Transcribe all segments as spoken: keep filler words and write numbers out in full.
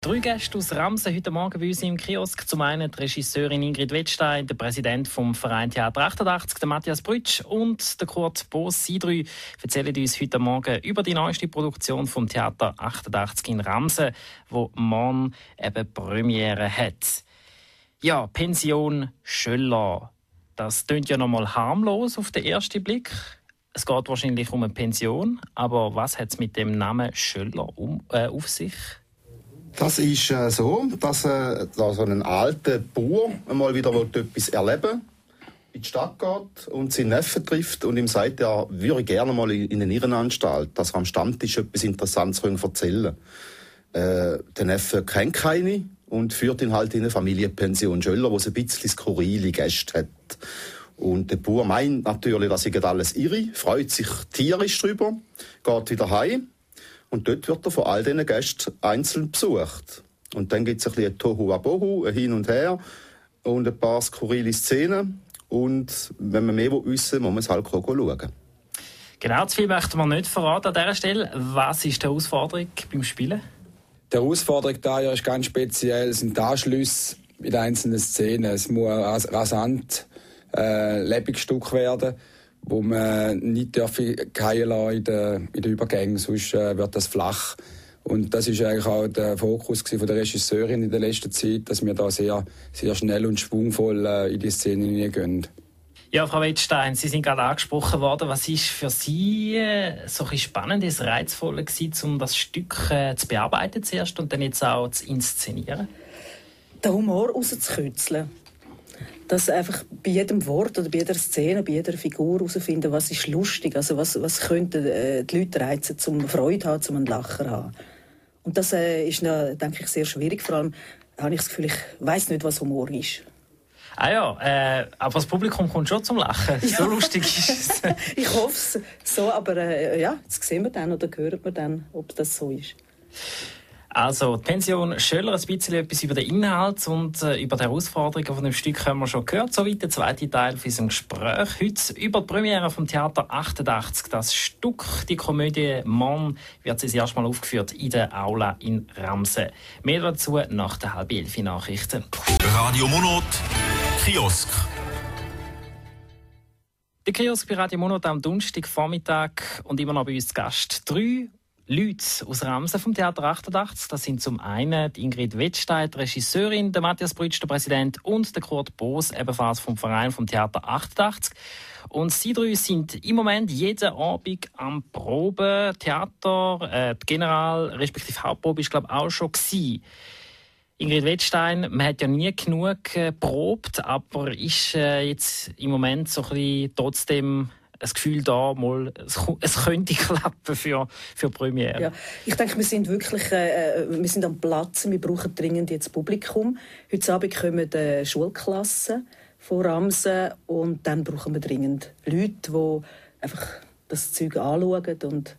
Drei Gäste aus Ramsen heute Morgen bei uns im Kiosk. Zum einen die Regisseurin Ingrid Wettstein, der Präsident vom Verein Theater achtundachtzig, der Matthias Brütsch, und der Kurt Boos. Sie drei erzählen uns heute Morgen über die neueste Produktion vom Theater achtundachtzig in Ramsen, wo morgen eben Premiere hat. Ja, Pension Schöller. Das klingt ja noch mal harmlos auf den ersten Blick. Es geht wahrscheinlich um eine Pension, aber was hat es mit dem Namen Schöller um, äh, auf sich? Das ist äh, so, dass äh, da so ein alter Bauer einmal wieder etwas erleben in die Stadt geht und seinen Neffen trifft und ihm sagt, er würde gerne mal in eine Irrenanstalt, dass er am Stammtisch etwas Interessantes erzählen kann. Äh, der Neffe kennt keine und führt ihn halt in eine Familienpension Schöller, wo es ein bisschen skurrile Gäste hat. Und der Bauer meint natürlich, dass ich alles irre, freut sich tierisch drüber, geht wieder heim. Und dort wird er von all diesen Gästen einzeln besucht. Und dann gibt es ein bisschen ein Tohuwabohu, ein Hin und Her und ein paar skurrile Szenen. Und wenn man mehr wissen will, muss man es halt schauen. Genau, zu viel möchten wir nicht verraten an dieser Stelle. Was ist die Herausforderung beim Spielen? Die Herausforderung da ist ganz speziell, sind die Anschlüsse in den einzelnen Szenen. Es muss rasant äh, lebendiges Stück werden, wo man nicht fallen lassen in den, in den Übergängen, sonst äh, wird das flach. Und das ist eigentlich auch der Fokus von der Regisseurin in der letzten Zeit, dass wir da sehr, sehr schnell und schwungvoll äh, in die Szene hineingehen. Ja, Frau Wettstein, Sie sind gerade angesprochen worden. Was ist für Sie äh, so ein Spannendes, Reizvolles gewesen, um das Stück äh, zu bearbeiten zuerst und dann jetzt auch zu inszenieren? Den Humor rauszukitzeln. Dass einfach bei jedem Wort oder bei jeder Szene, bei jeder Figur herausfinden, was ist lustig, also was, was könnten äh, die Leute reizen, zum Freude haben, zum einen Lacher haben. Und das äh, ist, äh, denke ich, sehr schwierig. Vor allem habe ich das Gefühl, ich weiss nicht, was Humor ist. Ah ja, äh, aber das Publikum kommt schon zum Lachen. Ja. So lustig ist es. Ich hoffe es so, aber äh, ja, das sehen wir dann oder hören wir dann, ob das so ist. Also, die Pension Schöller, ein bisschen etwas über den Inhalt und äh, über die Herausforderungen von dem Stück haben wir schon gehört. Soweit der zweite Teil von unserem Gespräch. Heute über die Premiere vom Theater achtundachtzig. Das Stück, die Komödie «Mann», wird das erste Mal aufgeführt in der Aula in Ramsen. Mehr dazu nach der halb elf Nachrichten. Radio Monat, Kiosk. Der Kiosk bei Radio Monat am Donnerstagvormittag und immer noch bei uns zu Gast. Drei Leute aus Ramsen vom Theater achtundachtzig. Das sind zum einen die Ingrid Wettstein, die Regisseurin, der Matthias Brütsch, der Präsident, und der Kurt Boos, ebenfalls vom Verein vom Theater achtundachtzig. Und sie drei sind im Moment jeden Abend am Proben. Theater, äh, die General, respektive Hauptprobe, ist glaube ich auch schon gewesen. Ingrid Wettstein, man hat ja nie genug äh, geprobt, aber ist äh, jetzt im Moment so ein bisschen trotzdem ein Gefühl da, mal, es, es könnte klappen für, für die Premiere. Ja, ich denke, wir sind wirklich äh, wir sind am Platz. Wir brauchen dringend jetzt Publikum. Heute Abend kommen die Schulklassen von Ramsen und dann brauchen wir dringend Leute, die einfach das Zeug anschauen und,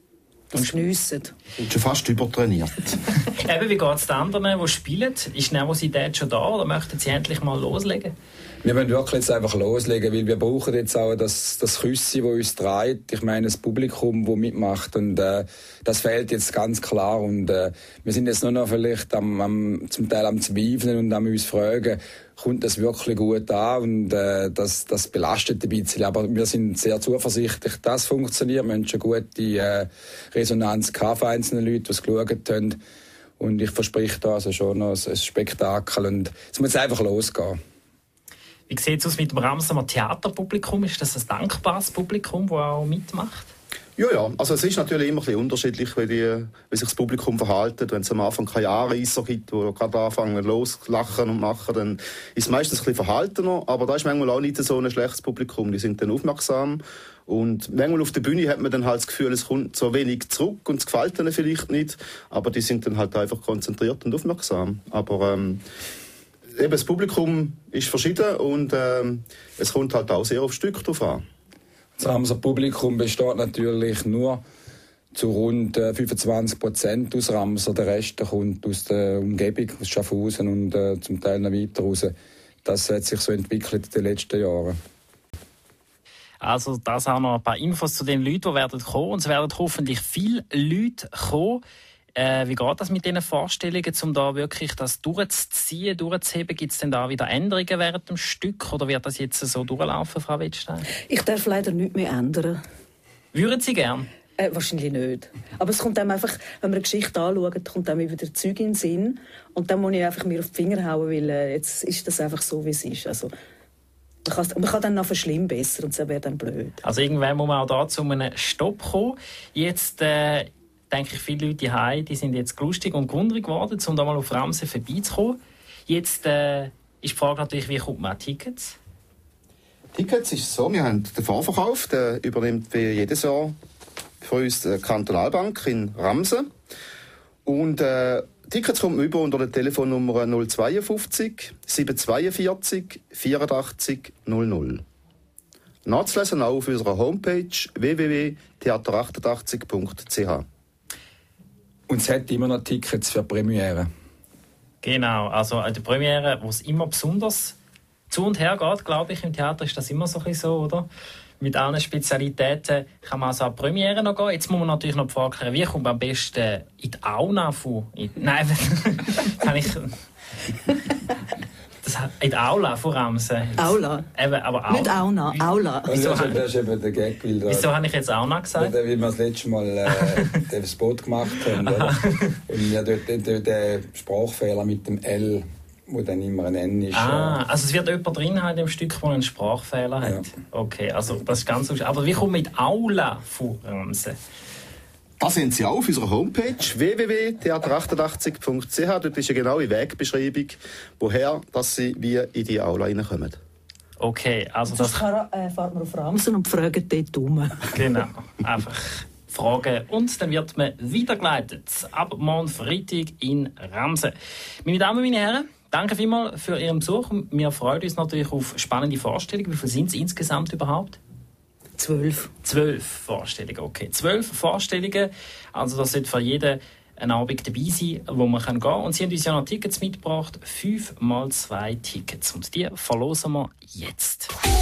und geniessen. Und schon fast übertrainiert. Eben, wie geht es den anderen, die spielen? Ist die Nervosität schon da oder möchten sie endlich mal loslegen? Wir wollen wirklich jetzt einfach loslegen, weil wir brauchen jetzt auch das, das Küsschen, das uns treibt. Ich meine, das Publikum, das mitmacht. Und äh, das fehlt jetzt ganz klar. Und äh, wir sind jetzt nur noch vielleicht am, am, zum Teil am Zweifeln und am uns fragen, kommt das wirklich gut an? Und äh, das, das belastet ein bisschen. Aber wir sind sehr zuversichtlich, dass es funktioniert. Wir haben schon gute äh, Resonanz gehabt von einzelnen Leuten, die es geschaut haben. Und ich verspreche da also schon noch ein Spektakel. Und es muss einfach losgehen. Wie sieht es aus mit dem Ramsener Theaterpublikum? Ist das ein dankbares Publikum, das auch mitmacht? Ja, ja. Also es ist natürlich immer ein bisschen unterschiedlich, wie, die, wie sich das Publikum verhält. Wenn es am Anfang keine Anreißer gibt, die gerade anfangen loslachen und machen, dann ist es meistens ein bisschen verhaltener. Aber da ist manchmal auch nicht so ein schlechtes Publikum. Die sind dann aufmerksam. Und manchmal auf der Bühne hat man dann halt das Gefühl, es kommt so wenig zurück und es gefällt ihnen vielleicht nicht. Aber die sind dann halt einfach konzentriert und aufmerksam. Aber ähm, eben das Publikum ist verschieden und ähm, es kommt halt auch sehr aufs Stück drauf an. Das Ramser Publikum besteht natürlich nur zu rund äh, fünfundzwanzig Prozent aus Ramser. Der Rest kommt aus der Umgebung, aus Schaffhausen und äh, zum Teil noch weiter raus. Das hat sich so entwickelt in den letzten Jahren. Also das auch noch ein paar Infos zu den Leuten, die werden kommen. Und es werden hoffentlich viele Leute kommen. Äh, wie geht das mit diesen Vorstellungen, um da wirklich das durchzuziehen, durchzuheben? Gibt es denn da wieder Änderungen während dem Stück oder wird das jetzt so durchlaufen, Frau Wettstein? Ich darf leider nichts mehr ändern. Würden Sie gern? Äh, wahrscheinlich nicht. Aber es kommt einem einfach, wenn man eine Geschichte anschaut, kommt einem wieder Zeug in den Sinn. Und dann muss ich einfach mir auf die Finger hauen, weil äh, jetzt ist das einfach so, wie es ist. Also, man kann, man kann dann noch verschlimmbessern und das wäre dann blöd. Also irgendwann muss man auch da zu einem Stopp kommen. Jetzt äh, denke ich, viele Leute hier, die sind jetzt lustig und gewundert geworden, um da mal auf Ramsen vorbeizukommen. Jetzt äh, ist die Frage natürlich, wie kommt man an Tickets? Tickets ist so, wir haben den Vorverkauf, der übernimmt wie jedes Jahr für uns die Kantonalbank in Ramsen. Und äh, Tickets kommt man über unter der Telefonnummer null fünf zwei sieben vier zwei vierundachtzig null null. Nachzulesen auch auf unserer Homepage w w w punkt theater achtundachtzig punkt c h. Und es hat immer noch Tickets für Premiere. Genau, also die Premiere, wo es immer besonders zu und her geht, glaube ich, im Theater ist das immer so ein bisschen so, oder? Mit allen Spezialitäten kann man also an die Premiere noch gehen. Jetzt muss man natürlich noch die Frage klären, wie kommt man am besten in die Aula von... In, nein, kann ich... Das, in die Aula von Ramsen. Aula? Eben, aber Aula. Nicht Auna, Aula. Wieso das, ist, das ist eben der Gag. Weil da, wieso habe ich jetzt Auna gesagt? Weil wir das letzte Mal äh, den Spot gemacht haben. Oder? Und ja, dort, dort der Sprachfehler mit dem L, wo dann immer ein N ist. Ah, also es wird jemand drin haben im Stück, der einen Sprachfehler hat. Ja. Okay, also das ist ganz... Aber wie kommt man mit Aula von Ramsen? Da sind Sie auch auf unserer Homepage w w w punkt theater achtundachtzig punkt c h. Dort ist eine genaue Wegbeschreibung, woher dass Sie wie in die Aula reinkommen. Okay, also das... Sonst kann, äh, fährt man auf Ramsen und fragt dort um. Genau, einfach fragen und dann wird man weitergeleitet. Ab morgen Freitag in Ramsen. Meine Damen und meine Herren, danke vielmals für Ihren Besuch. Wir freuen uns natürlich auf spannende Vorstellungen. Wie viele sind es insgesamt überhaupt? Zwölf. Zwölf Vorstellungen, okay. Zwölf Vorstellungen. Also das sollte für jeden ein Abend dabei sein, wo man gehen kann. Und Sie haben uns ja noch Tickets mitgebracht. Fünf mal zwei Tickets. Und die verlosen wir jetzt.